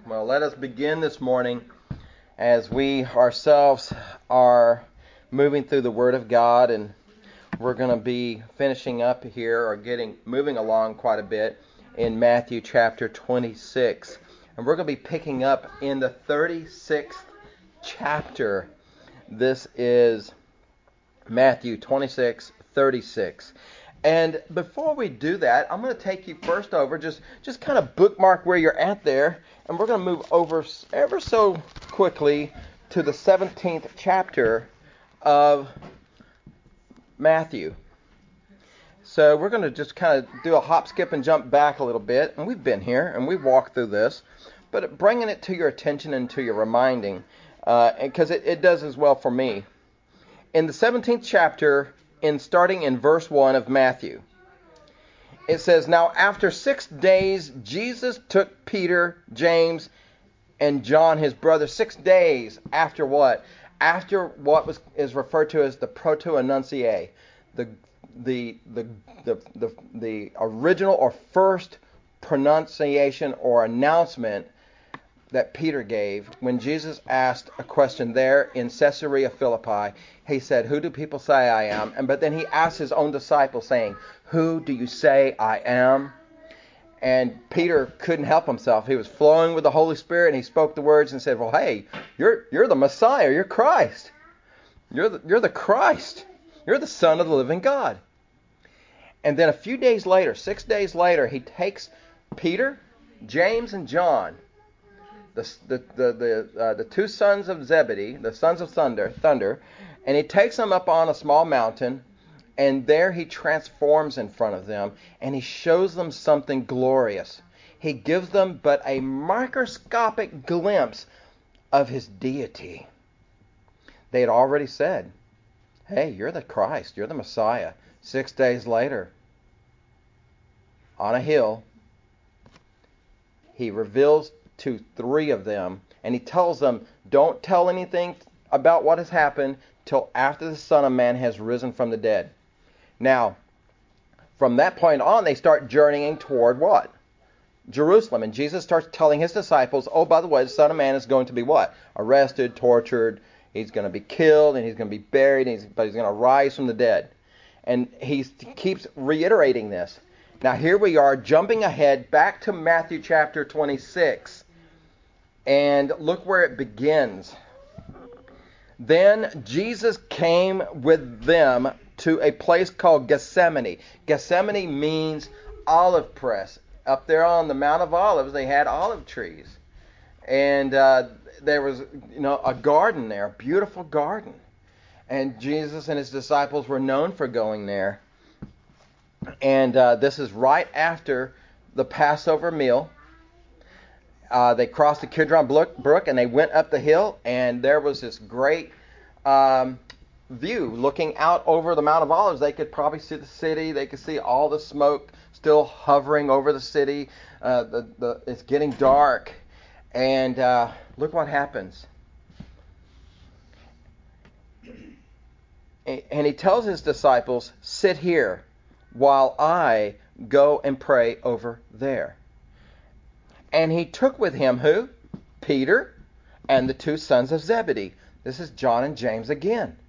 Well, let us begin this morning as we ourselves are moving through the Word of God, and we're going to be finishing up here or moving along quite a bit in Matthew chapter 26. And we're going to be picking up in the 36th chapter. This is Matthew 26:36. And before we do that, I'm going to take you first over, just kind of bookmark where you're at there, and we're going to move over ever so quickly to the 17th chapter of Matthew. So we're going to just kind of do a hop, skip, and jump back a little bit, and we've been here, and we've walked through this, but bringing it to your attention and to your reminding, because it does as well for me. In the 17th chapter, starting in verse 1 of Matthew, it says, "Now after 6 days, Jesus took Peter, James, and John, his brother." 6 days after what? After what is referred to as the proto-annunciae, the original or first pronunciation or announcement that Peter gave when Jesus asked a question there in Caesarea Philippi. He said, "Who do people say I am?" But then he asked his own disciples, saying, "Who do you say I am?" And Peter couldn't help himself. He was flowing with the Holy Spirit, and he spoke the words and said, "Well, hey, you're the Messiah. You're Christ. You're the Christ. You're the Son of the living God." And then a few days later, 6 days later, he takes Peter, James, and John, the two sons of Zebedee, the sons of thunder, and he takes them up on a small mountain, and there he transforms in front of them, and he shows them something glorious. He gives them but a microscopic glimpse of his deity. They had already said, "Hey, you're the Christ, you're the Messiah." 6 days later, on a hill, he reveals to 3 of them, and he tells them, "Don't tell anything about what has happened till after the Son of Man has risen from the dead." Now, from that point on, they start journeying toward what? Jerusalem. And Jesus starts telling his disciples, "Oh, by the way, the Son of Man is going to be what? Arrested, tortured, he's going to be killed, and he's going to be buried, but he's going to rise from the dead." And he keeps reiterating this. Now, here we are, jumping ahead back to Matthew chapter 26. And look where it begins. "Then Jesus came with them to a place called Gethsemane." Gethsemane means olive press. Up there on the Mount of Olives, they had olive trees. And there was, a garden there, a beautiful garden. And Jesus and his disciples were known for going there. And this is right after the Passover meal. They crossed the Kidron Brook, and they went up the hill, and there was this great view looking out over the Mount of Olives. They could probably see the city. They could see all the smoke still hovering over the city. It's getting dark, and look what happens. And he tells his disciples, "Sit here while I go and pray over there." And he took with him who? Peter and the 2 sons of Zebedee. This is John and James again.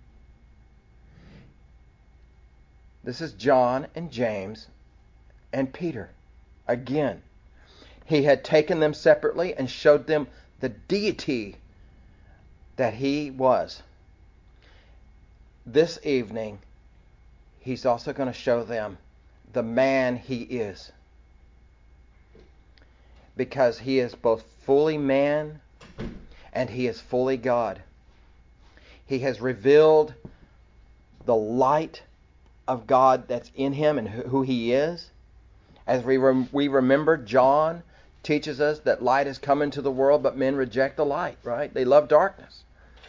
This is John and James and Peter again. He had taken them separately and showed them the deity that he was. This evening, he's also going to show them the man he is. Because he is both fully man and he is fully God. He has revealed the light of God that's in him and who he is. As we remember, John teaches us that light has come into the world, but men reject the light, right? They love darkness.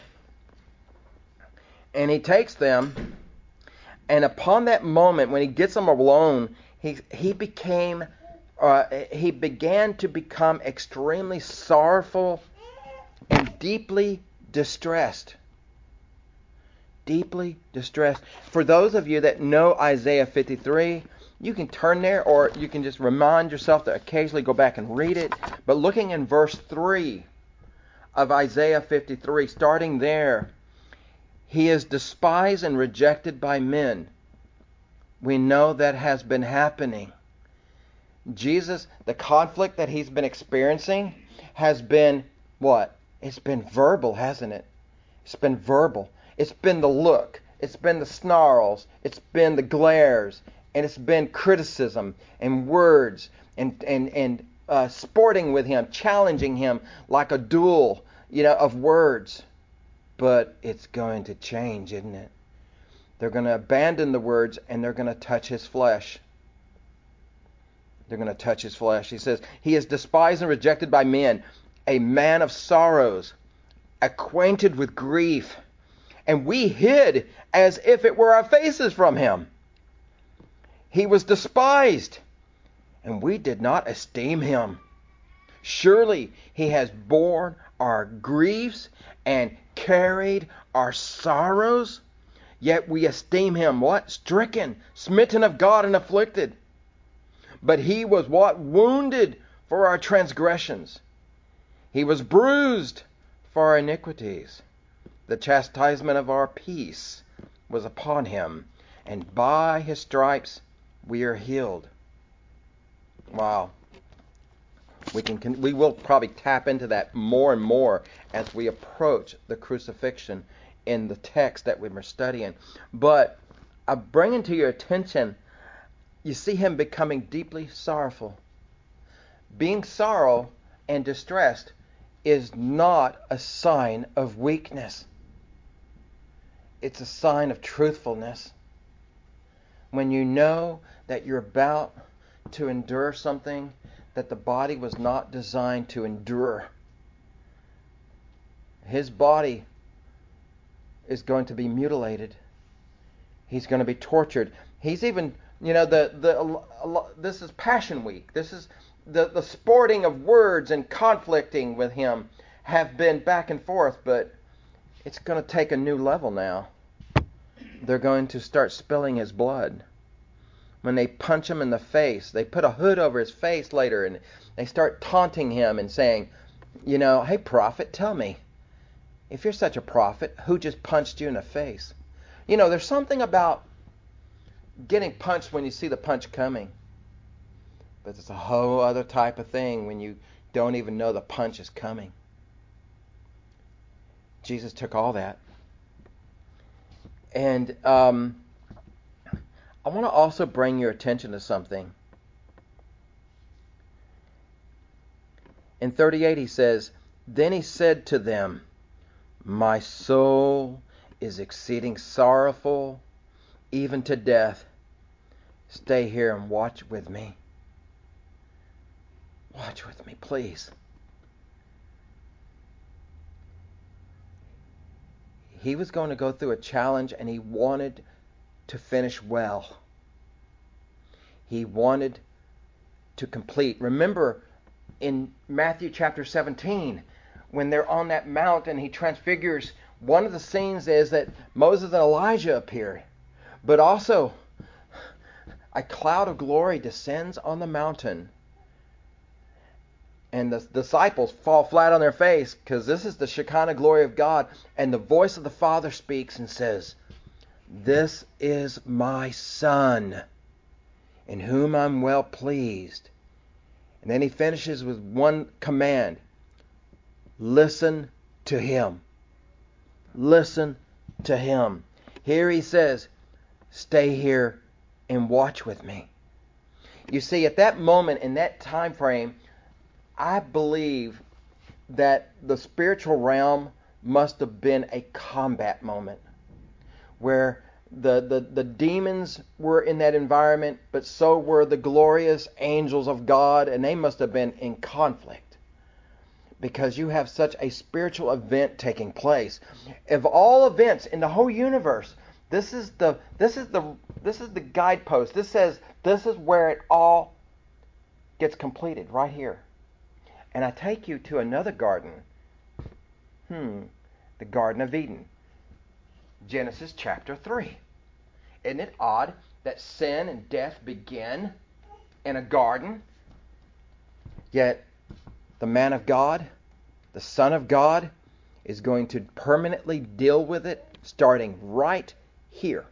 And he takes them, and upon that moment, when he gets them alone, he began to become extremely sorrowful and deeply distressed. Deeply distressed. For those of you that know Isaiah 53, You can turn there, or you can just remind yourself to occasionally go back and read it. But looking in verse 3 of Isaiah 53, starting there, he is despised and rejected by men. We know that has been happening. Jesus, the conflict that he's been experiencing has been what? It's been verbal, hasn't it? It's been verbal. It's been the look. It's been the snarls. It's been the glares. And it's been criticism and words and sporting with him, challenging him like a duel, of words. But it's going to change, isn't it? They're going to abandon the words and they're going to touch his flesh. They're going to touch his flesh. He says, he is despised and rejected by men, a man of sorrows, acquainted with grief. And we hid as if it were our faces from him. He was despised, and we did not esteem him. Surely he has borne our griefs and carried our sorrows. Yet we esteem him what? Stricken, smitten of God, and afflicted. But he was what? Wounded for our transgressions. He was bruised for our iniquities. The chastisement of our peace was upon him, and by his stripes we are healed. Wow. We will probably tap into that more and more as we approach the crucifixion in the text that we were studying. But I'm bringing to your attention, you see him becoming deeply sorrowful. Being sorrow and distressed is not a sign of weakness. It's a sign of truthfulness. When you know that you're about to endure something that the body was not designed to endure. His body is going to be mutilated. He's going to be tortured. He's even, this is Passion Week. This is the sporting of words and conflicting with him have been back and forth, but it's going to take a new level now. They're going to start spilling his blood. When they punch him in the face, they put a hood over his face later, and they start taunting him and saying, hey, prophet, tell me, if you're such a prophet, who just punched you in the face? There's something about getting punched when you see the punch coming. But it's a whole other type of thing when you don't even know the punch is coming. Jesus took all that. And I want to also bring your attention to something. In 38 he says, then he said to them, my soul is exceeding sorrowful, even to death. Stay here and watch with me. Watch with me, please. He was going to go through a challenge, and he wanted to finish well. He wanted to complete. Remember in Matthew chapter 17, when they're on that mount and he transfigures, one of the scenes is that Moses and Elijah appear. But also, a cloud of glory descends on the mountain. And the disciples fall flat on their face because this is the Shekinah glory of God. And the voice of the Father speaks and says, this is my Son, in whom I'm well pleased. And then he finishes with one command. Listen to him. Listen to him. Here he says, stay here and watch with me. You see, at that moment, in that time frame, I believe that the spiritual realm must have been a combat moment where the demons were in that environment, but so were the glorious angels of God, and they must have been in conflict because you have such a spiritual event taking place. Of all events in the whole universe, this is the guidepost. This says this is where it all gets completed, right here. And I take you to another garden. The Garden of Eden. Genesis chapter 3. Isn't it odd that sin and death began in a garden. Yet the man of God, the Son of God, is going to permanently deal with it starting right here.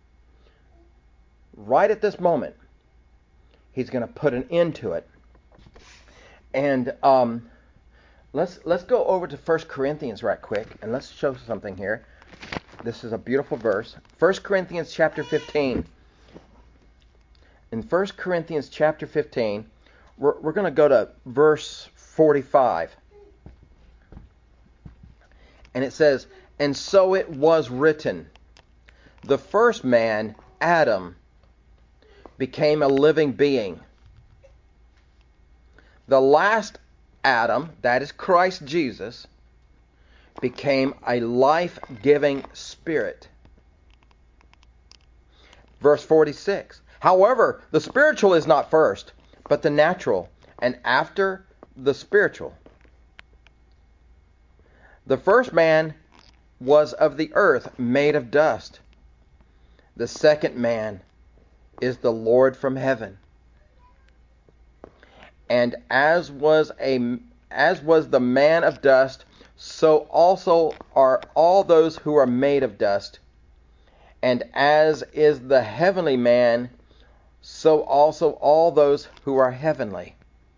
Right at this moment, he's going to put an end to it. And let's go over to 1 Corinthians right quick, and let's show something here. This is a beautiful verse. 1 Corinthians chapter 15. In 1 Corinthians chapter 15, we're going to go to verse 45. And it says, "And so it was written, the first man, Adam, became a living being. The last Adam, that is Christ Jesus, became a life-giving spirit." Verse 46, "However, the spiritual is not first, but the natural, and after the spiritual. The first man was of the earth, made of dust. The second man is the Lord from heaven. And as was the man of dust, so also are all those who are made of dust. And as is the heavenly man, so also all those who are heavenly.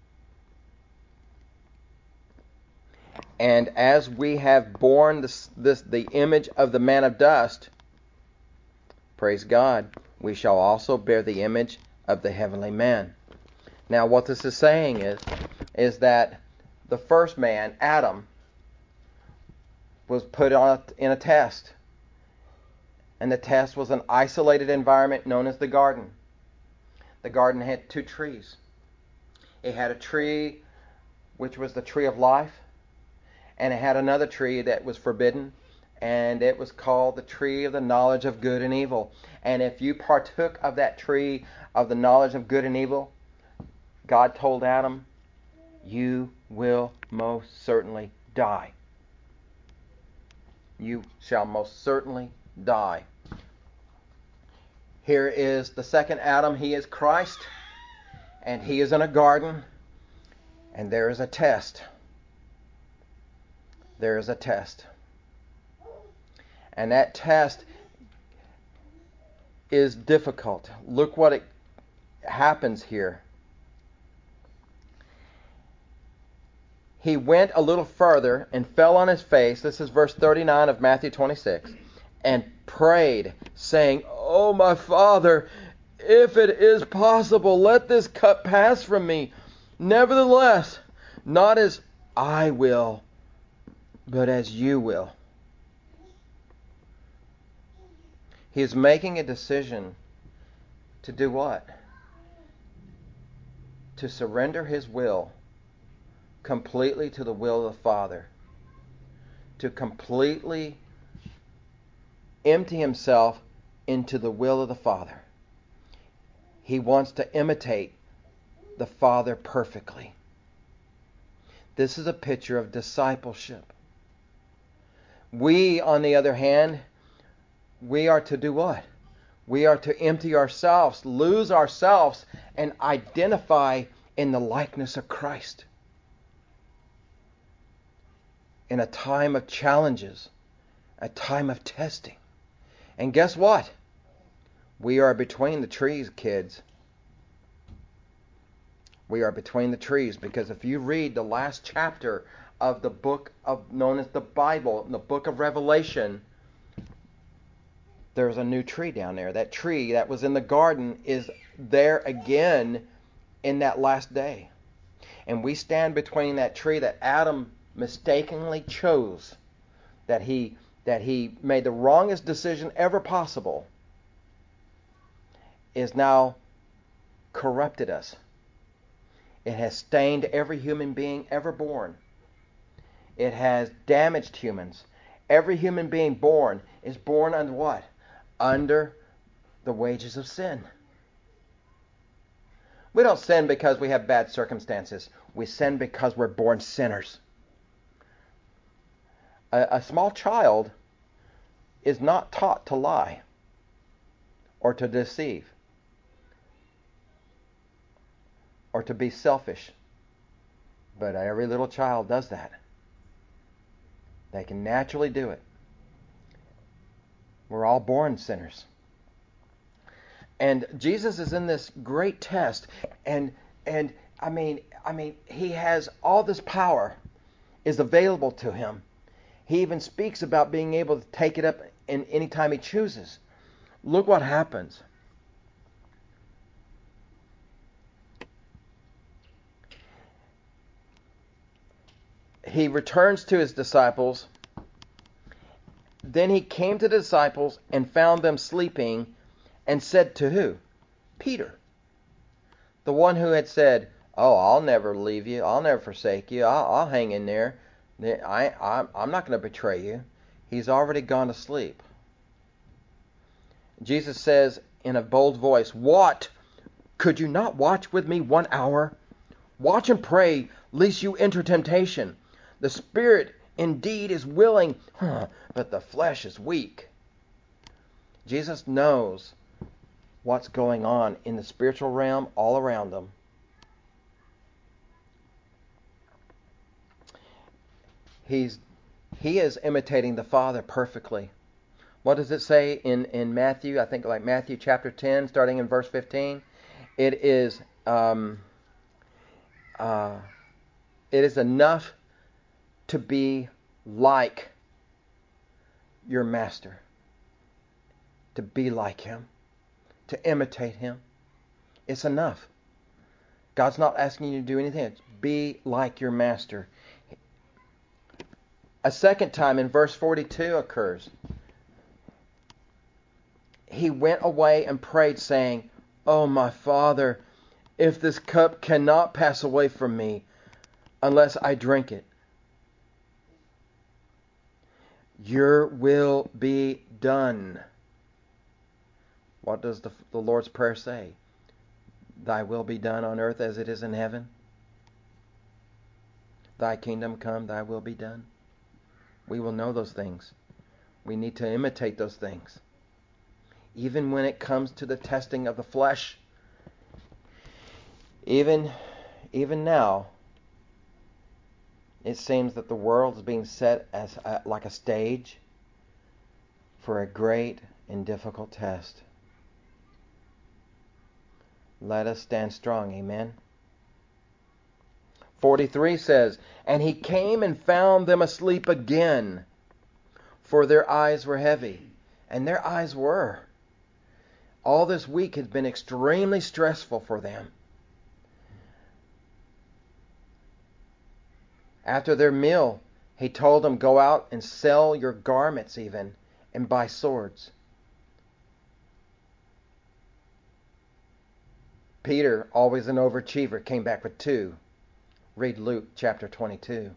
And as we have borne the image of the man of dust, praise God, we shall also bear the image of the heavenly man." Now what this is saying is that the first man, Adam, was put in a test. And the test was an isolated environment known as the garden. The garden had two trees. It had a tree which was the tree of life, and it had another tree that was forbidden, and it was called the tree of the knowledge of good and evil. And if you partook of that tree of the knowledge of good and evil, God told Adam, you will most certainly die. You shall most certainly die. Here is the second Adam. He is Christ, and he is in a garden, and there is a test. There is a test. And that test is difficult. Look what happens here. He went a little further and fell on his face. This is verse 39 of Matthew 26. And prayed, saying, "Oh, my Father, if it is possible, let this cup pass from me. Nevertheless, not as I will, but as you will." He is making a decision to do what? To surrender his will completely to the will of the Father. To completely empty himself into the will of the Father. He wants to imitate the Father perfectly. This is a picture of discipleship. We, on the other hand, we are to do what? We are to empty ourselves, lose ourselves, and identify in the likeness of Christ. In a time of challenges, a time of testing. And guess what? We are between the trees, kids. We are between the trees, because if you read the last chapter of the book known as the Bible, the book of Revelation, there's a new tree down there. That tree that was in the garden is there again in that last day. And we stand between that tree that Adam mistakenly chose, that he made the wrongest decision ever possible, is now corrupted us. It has stained every human being ever born. It has damaged humans. Every human being born is born under what? Under the wages of sin. We don't sin because we have bad circumstances. We sin because we're born sinners. A small child is not taught to lie or to deceive. or to be selfish. But every little child does that. They can naturally do it. We're all born sinners. And Jesus is in this great test, and I mean, he has all this power is available to him. He even speaks about being able to take it up in any time he chooses. Look what happens. He returns to his disciples. Then he came to the disciples and found them sleeping, and said to who? Peter. The one who had said, "Oh, I'll never leave you. I'll never forsake you. I'll hang in there. I'm not going to betray you." He's already gone to sleep. Jesus says in a bold voice, "What? Could you not watch with me 1 hour? Watch and pray, lest you enter temptation. The spirit indeed is willing, but the flesh is weak." Jesus knows what's going on in the spiritual realm all around them. He is imitating the Father perfectly. What does it say in Matthew? I think like Matthew chapter 10, starting in verse 15. It is enough to be like your master, to be like him, to imitate him. It's enough. God's not asking you to do anything. It's be like your master. A second time in verse 42 occurs. He went away and prayed, saying, "Oh, my Father, if this cup cannot pass away from me unless I drink it, your will be done." What does the Lord's Prayer say? Thy will be done on earth as it is in heaven. Thy kingdom come, thy will be done. We will know those things. We need to imitate those things. Even when it comes to the testing of the flesh, even now, it seems that the world is being set as like a stage for a great and difficult test. Let us stand strong, amen. 43 says, "And he came and found them asleep again, for their eyes were heavy." And their eyes were. All this week has been extremely stressful for them. After their meal, he told them, "Go out and sell your garments even, and buy swords." Peter, always an overachiever, came back with 2. Read Luke chapter 22.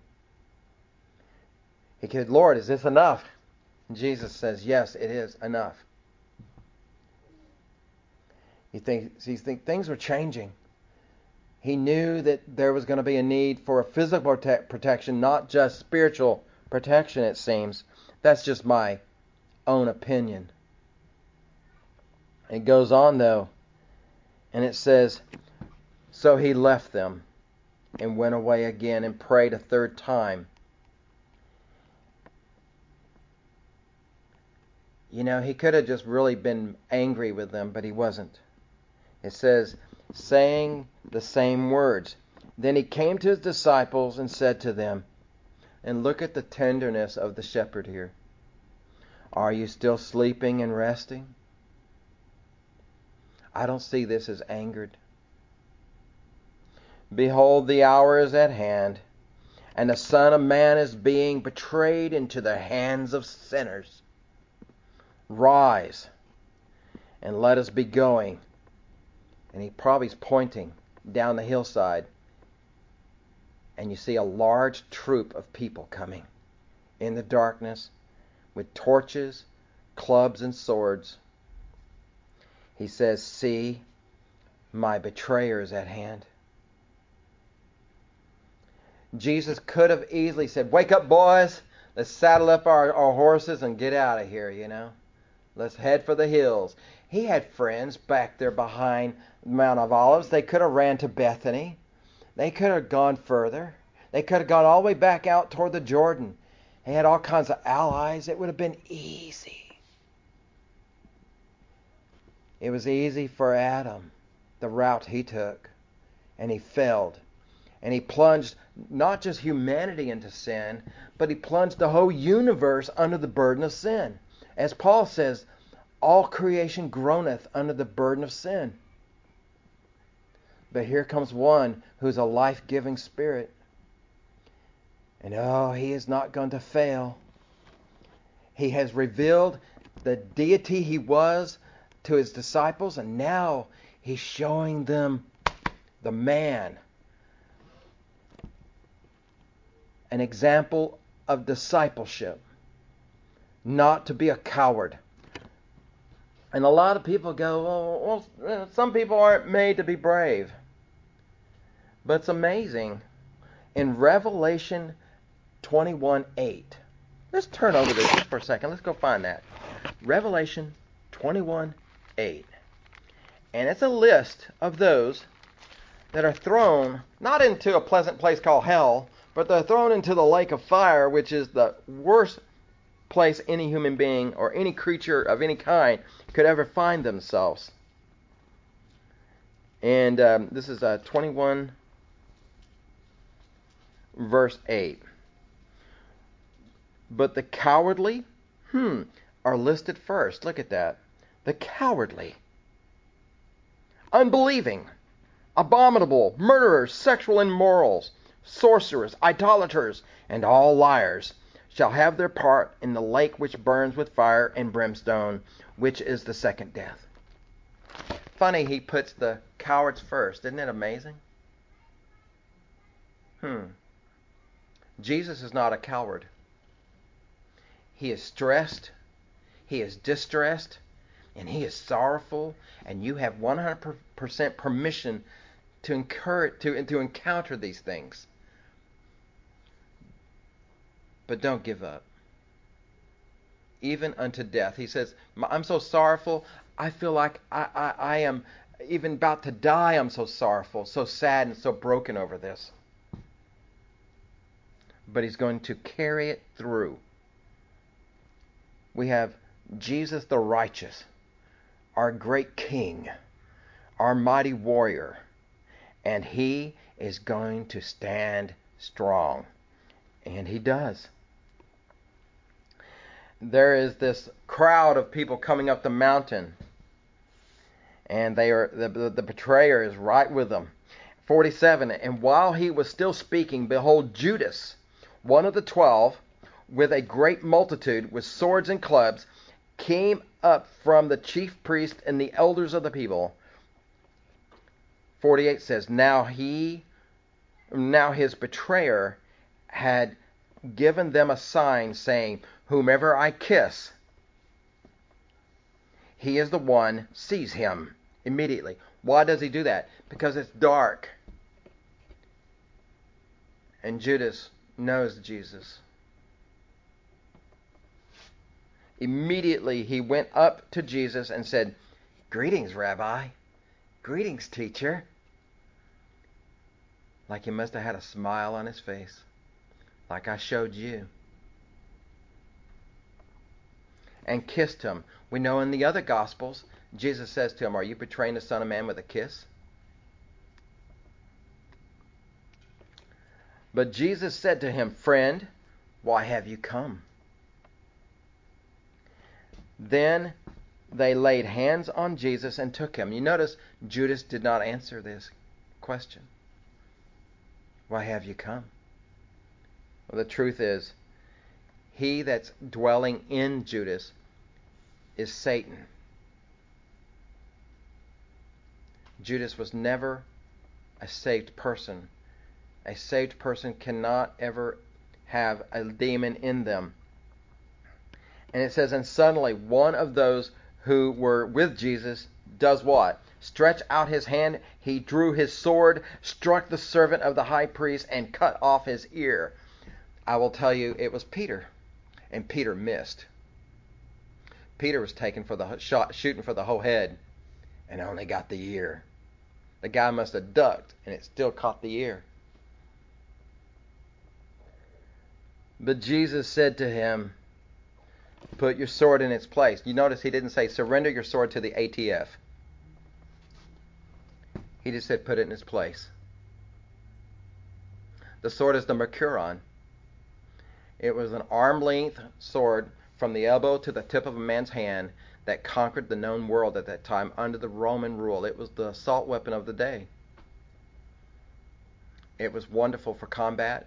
He said, "Lord, is this enough?" And Jesus says, "Yes, it is enough." He thinks things were changing. He knew that there was going to be a need for a physical protection, not just spiritual protection, it seems. That's just my own opinion. It goes on, though, and it says, "So he left them and went away again and prayed a third time." You know, he could have just really been angry with them, but he wasn't. It says, saying the same words. Then he came to his disciples and said to them, and look at the tenderness of the shepherd here, "Are you still sleeping and resting?" I don't see this as angered. "Behold, the hour is at hand, and the Son of Man is being betrayed into the hands of sinners. Rise, and let us be going." And he probably is pointing down the hillside, and you see a large troop of people coming in the darkness with torches, clubs, and swords. He says, "See, my betrayer is at hand." Jesus could have easily said, "Wake up, boys. Let's saddle up our horses and get out of here, you know. Let's head for the hills." He had friends back there behind Mount of Olives. They could have ran to Bethany. They could have gone further. They could have gone all the way back out toward the Jordan. They had all kinds of allies. It would have been easy. It was easy for Adam, the route he took. And he failed. And he plunged not just humanity into sin, but he plunged the whole universe under the burden of sin. As Paul says, all creation groaneth under the burden of sin. But here comes one who's a life-giving spirit. And he is not going to fail. He has revealed the deity he was to his disciples, and now he's showing them the man. An example of discipleship. Not to be a coward. And a lot of people go, well, some people aren't made to be brave. But it's amazing. In Revelation 21:8. Let's turn over this just for a second. Let's go find that. Revelation 21:8. And it's a list of those that are thrown not into a pleasant place called hell, but they're thrown into the lake of fire, which is the worst place any human being or any creature of any kind could ever find themselves. And this is 21 verse 8. But the cowardly are listed first. Look at that. The cowardly, unbelieving, abominable, murderers, sexual immorals, sorcerers, idolaters, and all liars shall have their part in the lake which burns with fire and brimstone, which is the second death. Funny he puts the cowards first. Isn't it amazing? Jesus is not a coward. He is stressed, he is distressed, and he is sorrowful, and you have 100% permission to encounter these things. But don't give up. Even unto death. He says, I'm so sorrowful, I feel like I am even about to die. I'm so sorrowful, so sad, and so broken over this. But he's going to carry it through. We have Jesus the righteous, our great King, our mighty warrior, and he is going to stand strong. And he does. There is this crowd of people coming up the mountain, and they are the betrayer is right with them. 47, and while he was still speaking, behold, Judas, one of the 12, with a great multitude, with swords and clubs, came up from the chief priest and the elders of the people. 48 says, now his betrayer had given them a sign, saying, whomever I kiss, he is the one, seize him immediately. Why does he do that? Because it's dark. And Judas knows Jesus. Immediately he went up to Jesus and said, greetings, Rabbi. Greetings, teacher. Like he must have had a smile on his face. Like I showed you. And kissed him. We know in the other Gospels, Jesus says to him, are you betraying the Son of Man with a kiss? But Jesus said to him, friend, why have you come? Then they laid hands on Jesus and took him. You notice Judas did not answer this question. Why have you come? Well, the truth is, he that's dwelling in Judas is Satan. Judas was never a saved person. A saved person cannot ever have a demon in them. And it says, and suddenly one of those who were with Jesus does what? Stretch out his hand, he drew his sword, struck the servant of the high priest, and cut off his ear. I will tell you, it was Peter. And Peter missed. Peter was taken for the shot, shooting for the whole head, and only got the ear. The guy must have ducked, and it still caught the ear. But Jesus said to him, put your sword in its place. You notice he didn't say surrender your sword to the ATF. He just said put it in its place. The sword is the Mercuron. It was an arm-length sword from the elbow to the tip of a man's hand that conquered the known world at that time under the Roman rule. It was the assault weapon of the day. It was wonderful for combat.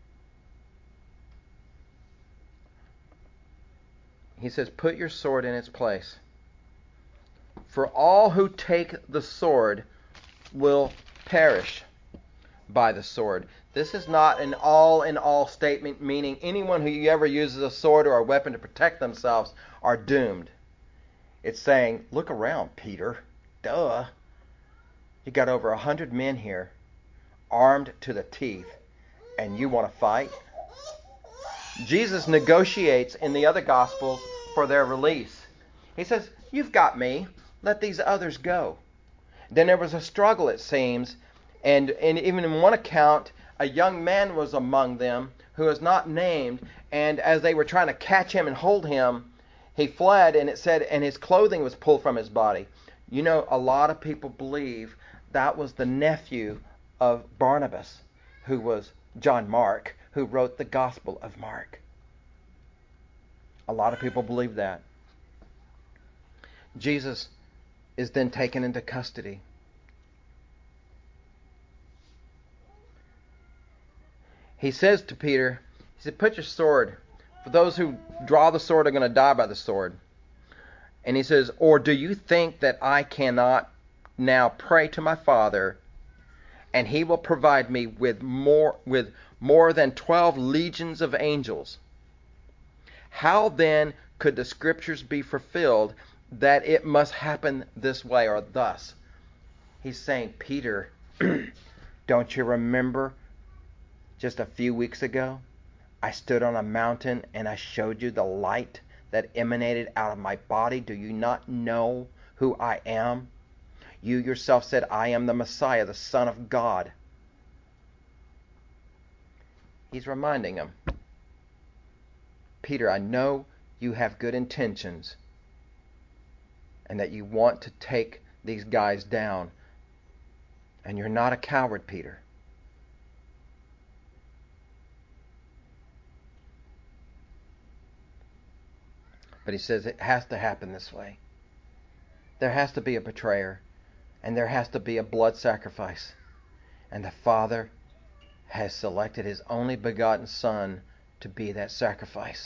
He says, put your sword in its place. For all who take the sword will perish by the sword. This is not an all-in-all statement, meaning anyone who ever uses a sword or a weapon to protect themselves are doomed. It's saying, look around, Peter. Duh. You got over 100 men here, armed to the teeth, and you want to fight? Jesus negotiates in the other Gospels for their release. He says, you've got me. Let these others go. Then there was a struggle, it seems, and even in one account, a young man was among them who is not named, and as they were trying to catch him and hold him, he fled, and it said, and his clothing was pulled from his body. You know, a lot of people believe that was the nephew of Barnabas, who was John Mark, who wrote the Gospel of Mark. A lot of people believe that. Jesus is then taken into custody. He says to Peter, he said, put your sword. For those who draw the sword are going to die by the sword. And he says, or do you think that I cannot now pray to my Father, and he will provide me with more than 12 legions of angels? How then could the scriptures be fulfilled that it must happen this way or thus? He's saying, Peter, don't you remember just a few weeks ago, I stood on a mountain and I showed you the light that emanated out of my body. Do you not know who I am? You yourself said, I am the Messiah, the Son of God. He's reminding him, Peter, I know you have good intentions and that you want to take these guys down. And you're not a coward, Peter. But he says it has to happen this way. There has to be a betrayer, and there has to be a blood sacrifice. And the Father has selected his only begotten Son to be that sacrifice.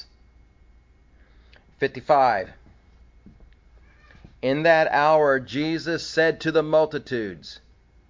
55. In that hour Jesus said to the multitudes.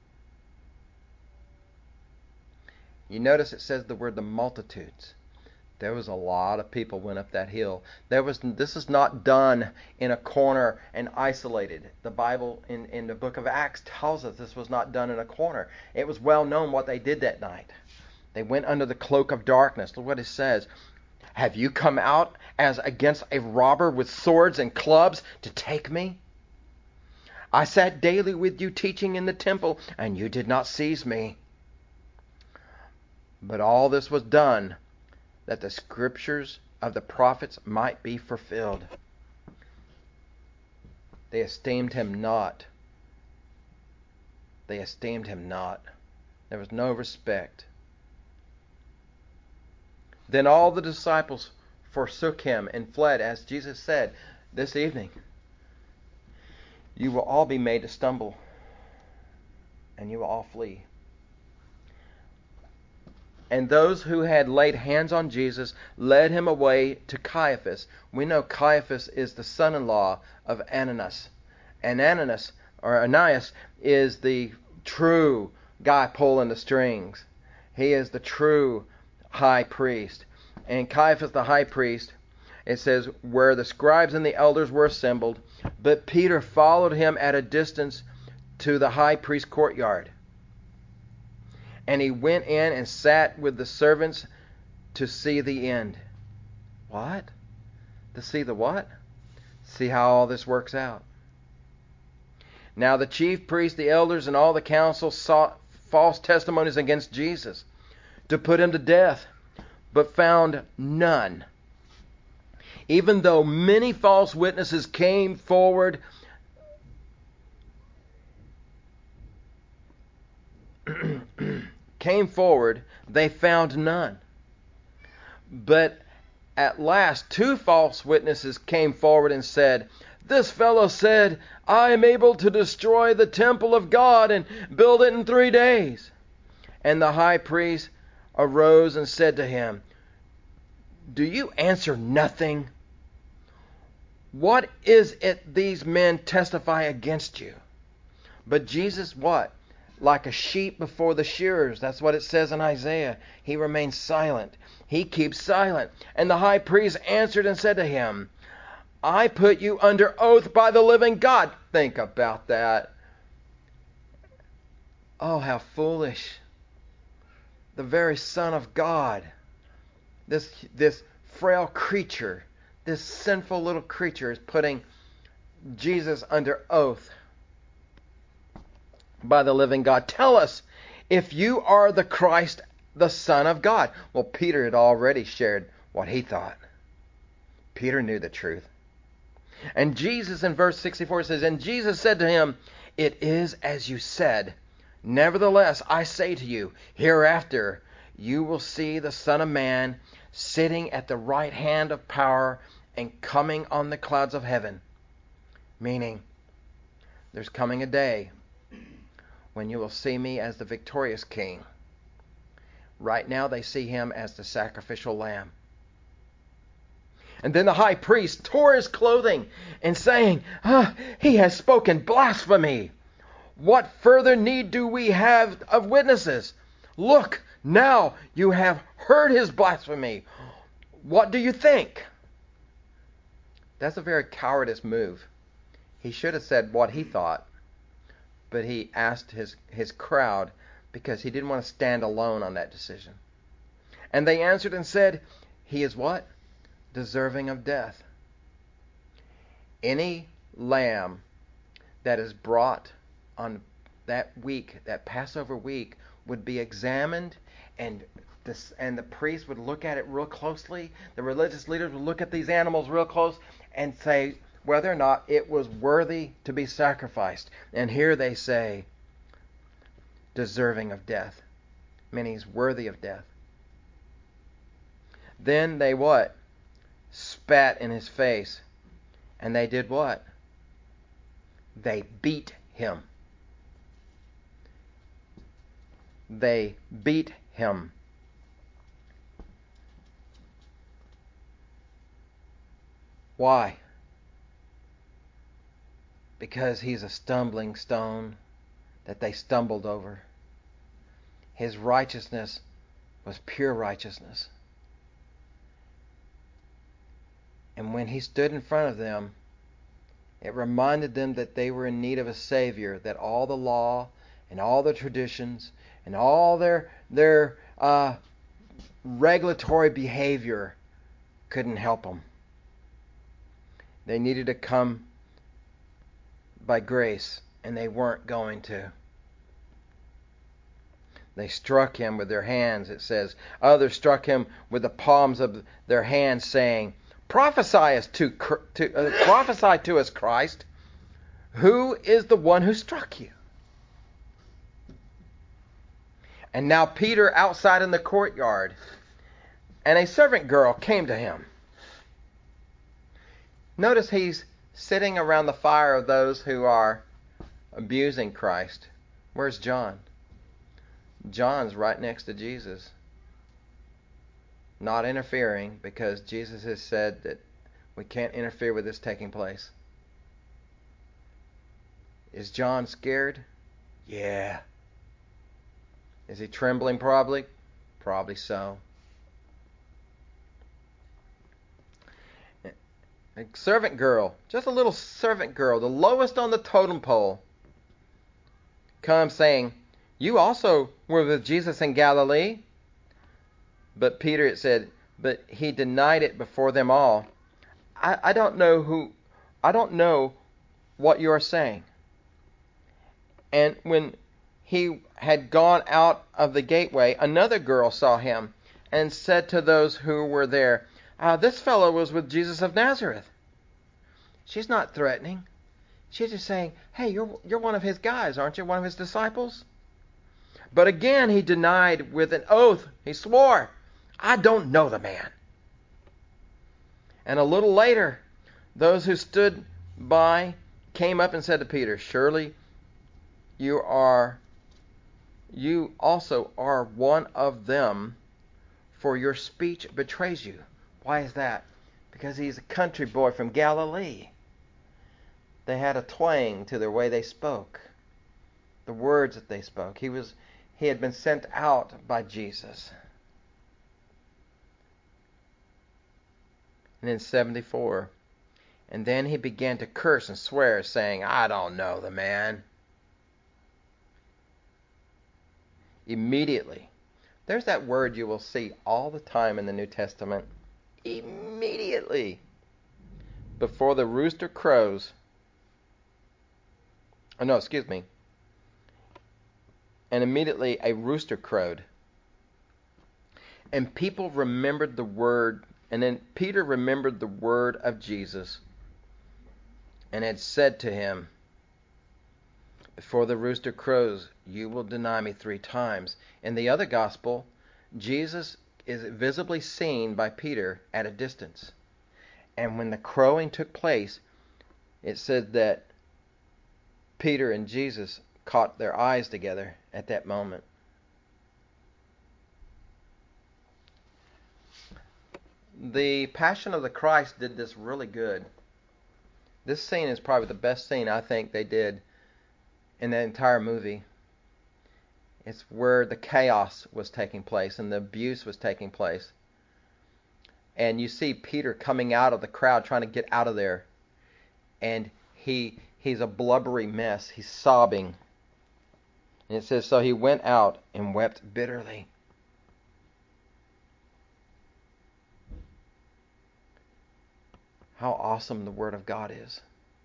You notice it says the word the multitudes. There was a lot of people went up that hill. This is not done in a corner and isolated. The Bible in the book of Acts tells us this was not done in a corner. It was well known what they did that night. They went under the cloak of darkness. Look what it says. Have you come out as against a robber with swords and clubs to take me? I sat daily with you teaching in the temple, and you did not seize me. But all this was done that the scriptures of the prophets might be fulfilled. They esteemed him not. They esteemed him not. There was no respect. Then all the disciples forsook him and fled, as Jesus said, this evening, you will all be made to stumble, and you will all flee. And those who had laid hands on Jesus led him away to Caiaphas. We know Caiaphas is the son-in-law of Ananias. And Ananias is the true guy pulling the strings. He is the true high priest. And Caiaphas the high priest, it says, where the scribes and the elders were assembled. But Peter followed him at a distance to the high priest's courtyard. And he went in and sat with the servants to see the end. What? To see the what? see how all this works out. Now the chief priests, the elders, and all the council sought false testimonies against Jesus to put him to death, but found none. Even though many false witnesses came forward, they found none. But at last 2 false witnesses came forward and said, "This fellow said, I am able to destroy the temple of God and build it in 3 days." And the high priest arose and said to him, "Do you answer nothing? What is it these men testify against you?" But Jesus, what? Like a sheep before the shearers. That's what it says in Isaiah. He remains silent. He keeps silent. And the high priest answered and said to him, "I put you under oath by the living God." Think about that. Oh, how foolish. The very Son of God, this frail creature, this sinful little creature, is putting Jesus under oath by the living God. "Tell us if you are the Christ, the Son of God." Well, Peter had already shared what he thought. Peter knew the truth. And Jesus, in verse 64, says, "And Jesus said to him, It is as you said. Nevertheless, I say to you, hereafter you will see the Son of Man sitting at the right hand of power and coming on the clouds of heaven." Meaning, there's coming a day when you will see me as the victorious king. Right now they see him as the sacrificial lamb. And then the high priest tore his clothing and saying, "He has spoken blasphemy. What further need do we have of witnesses? Look, now you have heard his blasphemy. What do you think?" That's a very cowardice move. He should have said what he thought, but he asked his crowd because he didn't want to stand alone on that decision. And they answered and said, "He is what? Deserving of death." Any lamb that is brought on that week, that Passover week, would be examined, and the priest would look at it real closely. The religious leaders would look at these animals real close and say whether or not it was worthy to be sacrificed. And here they say, deserving of death, meaning he's worthy of death. Then they what? Spat in his face. And they did what? They beat him. They beat him. Why? Because he's a stumbling stone that they stumbled over. His righteousness was pure righteousness. And when he stood in front of them, it reminded them that they were in need of a Savior, that all the law and all the traditions and all their regulatory behavior couldn't help them. They needed to come by grace, and they weren't going to. They struck him with their hands, it says. Others struck him with the palms of their hands, saying, prophesy to us, Christ. Who is the one who struck you?" And now Peter outside in the courtyard, and a servant girl came to him. Notice he's sitting around the fire of those who are abusing Christ. Where's John? John's right next to Jesus, not interfering, because Jesus has said that we can't interfere with this taking place. Is John scared? Yeah. Is he trembling probably? Probably so. A servant girl, just a little servant girl, the lowest on the totem pole, comes saying, "You also were with Jesus in Galilee." But Peter, it said, but he denied it before them all. I don't know I don't know what you are saying. And when he had gone out of the gateway, another girl saw him and said to those who were there, this fellow was with Jesus of Nazareth. She's not threatening. She's just saying, hey, you're one of his guys, aren't you? One of his disciples? But again he denied with an oath. He swore, I don't know the man. And a little later, those who stood by came up and said to Peter, surely you also are one of them, for your speech betrays you. Why is that? Because he's a country boy from Galilee. They had a twang to the way they spoke, the words that they spoke. He had been sent out by Jesus. And in 74, and then he began to curse and swear, saying, I don't know the man. Immediately. There's that word you will see all the time in the New Testament. Immediately. Before the rooster crows. Oh, no, excuse me. And immediately a rooster crowed. And people remembered the word. And then Peter remembered the word of Jesus. And had said to him, before the rooster crows, you will deny me 3 times. In the other gospel, Jesus is visibly seen by Peter at a distance. And when the crowing took place, it said that Peter and Jesus caught their eyes together at that moment. The Passion of the Christ did this really good. This scene is probably the best scene I think they did in the entire movie. It's where the chaos was taking place and the abuse was taking place. And you see Peter coming out of the crowd trying to get out of there. And he's a blubbery mess. He's sobbing. And it says, so he went out and wept bitterly. How awesome the Word of God is.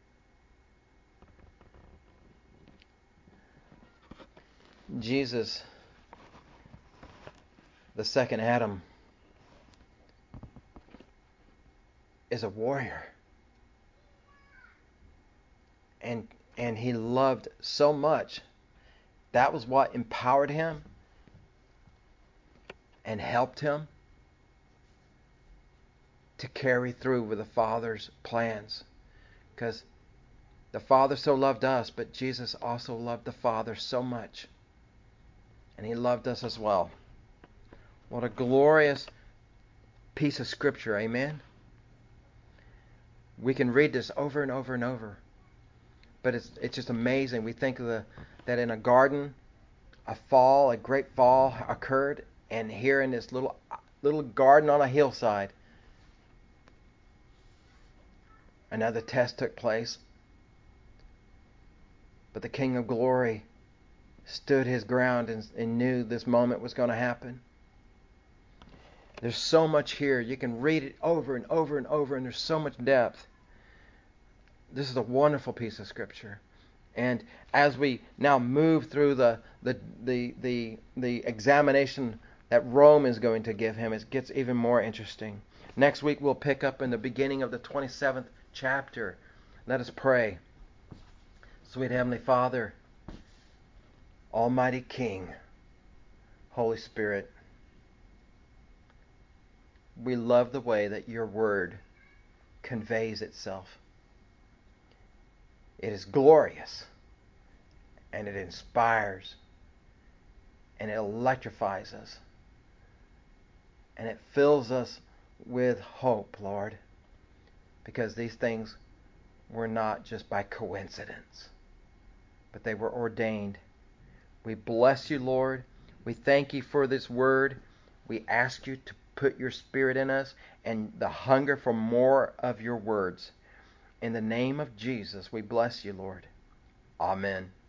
Jesus, the second Adam, is a warrior. And he loved so much. That was what empowered him and helped him to carry through with the Father's plans. Because the Father so loved us, but Jesus also loved the Father so much. And he loved us as well. What a glorious piece of Scripture, amen? We can read this over and over and over. But it's just amazing. We think of that in a garden, a great fall occurred, and here in this little garden on a hillside, another test took place. But the King of Glory stood his ground and knew this moment was going to happen. There's so much here. You can read it over and over and over, and there's so much depth. This is a wonderful piece of Scripture. And as we now move through the examination that Rome is going to give him, it gets even more interesting. Next week we'll pick up in the beginning of the 27th chapter. Let us pray. Sweet Heavenly Father, Almighty King, Holy Spirit, we love the way that your word conveys itself. It is glorious, and it inspires, and it electrifies us, and it fills us with hope, Lord, because these things were not just by coincidence, but they were ordained. We bless you, Lord. We thank you for this word. We ask you to put your Spirit in us and the hunger for more of your words. In the name of Jesus, we bless you, Lord. Amen.